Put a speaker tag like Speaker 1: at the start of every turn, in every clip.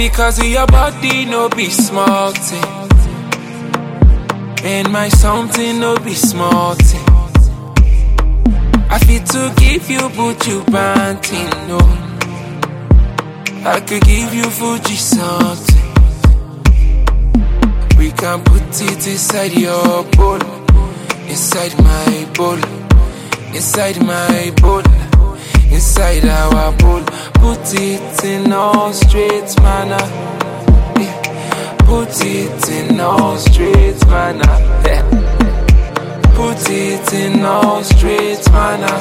Speaker 1: Because of your body, no be small thing. And my something, no be small thing. I feel to give you, but you banting, no. I could give you Fuji something. We can put it inside your bowl, inside my bowl, inside my bowl, inside our bowl. Put it in all straight manner. Yeah. Put it in all straight manner. Yeah. Put it in all straight manner.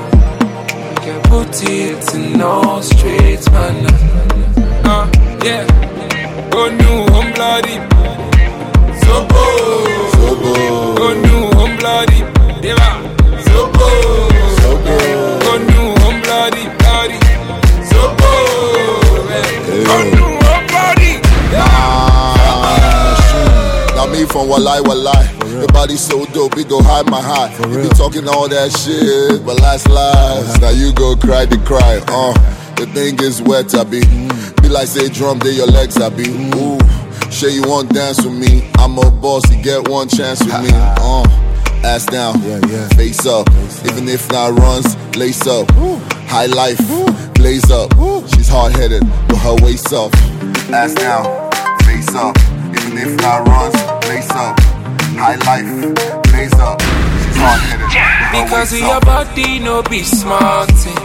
Speaker 1: Put it in all straight manner. Yeah. Oh no, I'm bloody. Zobo. Oh no, I'm bloody. Deva. Zobo. Oh no, I'm bloody. Zobo. Oh no, I'm bloody.
Speaker 2: Got me from Walai. Your body so dope, it go high my high. You be talking all that shit, but last lies. Now you go cry the cry. The thing is wet, I be. Be like say drum, there your legs, I be. Ooh, sure you want dance with me? I'm a boss, you get one chance with me. Ass down, face up. Even if not runs, lace up. High life, blaze up. She's hard-headed, with her waist up. Ass down, face up. Even if not runs, lace up. High life, blaze up. She's hard-headed.
Speaker 1: Because of your body, no be small thing.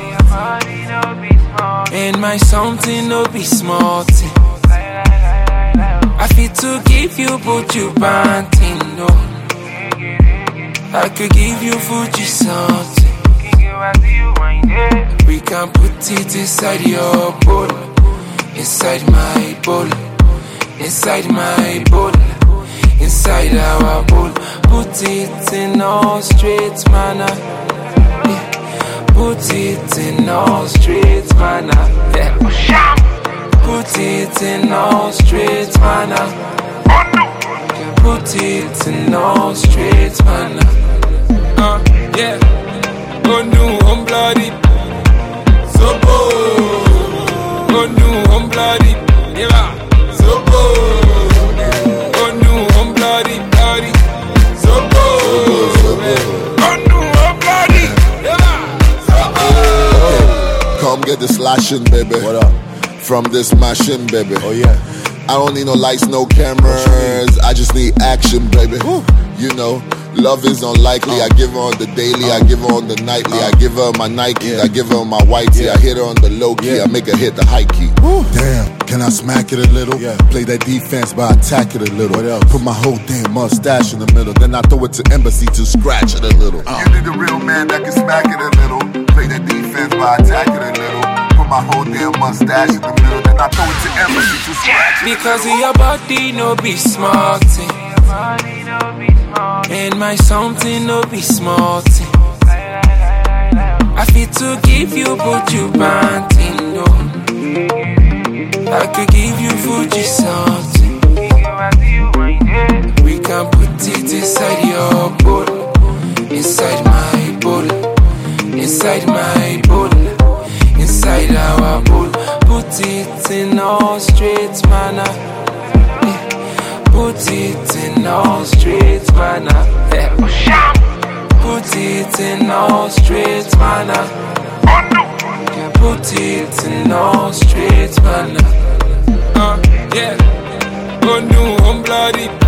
Speaker 1: And my something, no be small thing. I feel to give you, but you banting, no. I could give you Fuji something. We can put it inside your bowl, inside my bowl, inside my bowl, inside our bowl. Put it in all straight manner. Yeah. Put it in all straight manner. Yeah. Put it in all straight manner. Put it in all straight manner. Yeah. Oh no, I'm bloody. Zobo. Oh no, I'm bloody. Yeah. Zobo. Oh no, I'm bloody. Zobo. Oh no, I'm bloody. Yeah.
Speaker 2: Come get the slashing, baby.
Speaker 3: What up?
Speaker 2: From this machine, baby.
Speaker 3: Oh yeah.
Speaker 2: I don't need no lights, no cameras. I just need action, baby. You know, love is unlikely. I give her on the daily, I give her on the nightly. I give her my Nike, I give her my whitey. I hit her on the low key, I make her hit the high key.
Speaker 3: Damn, can I smack it a little? Play that defense, but I attack it a little. What else? Put my whole damn mustache in the middle, then I throw it to embassy to scratch it a little.
Speaker 2: You need a real man that can smack it a little. Play that defense, but I attack it a little. My whole damn mustache in the middle, then I throw it to embassy to scratch.
Speaker 1: Because of your body, no be small thing. And my something, no be small thing. I feel to give you, but you banting, no. I could give you Fuji something. We can put it inside your bowl, inside my bowl, inside my bowl, inside our bowl. Put it in all straight manner. Yeah. Put it in all straight manner. Yeah. Put it in all straight manner. Put it in all straight manner. Yeah. Oh no, I'm bloody.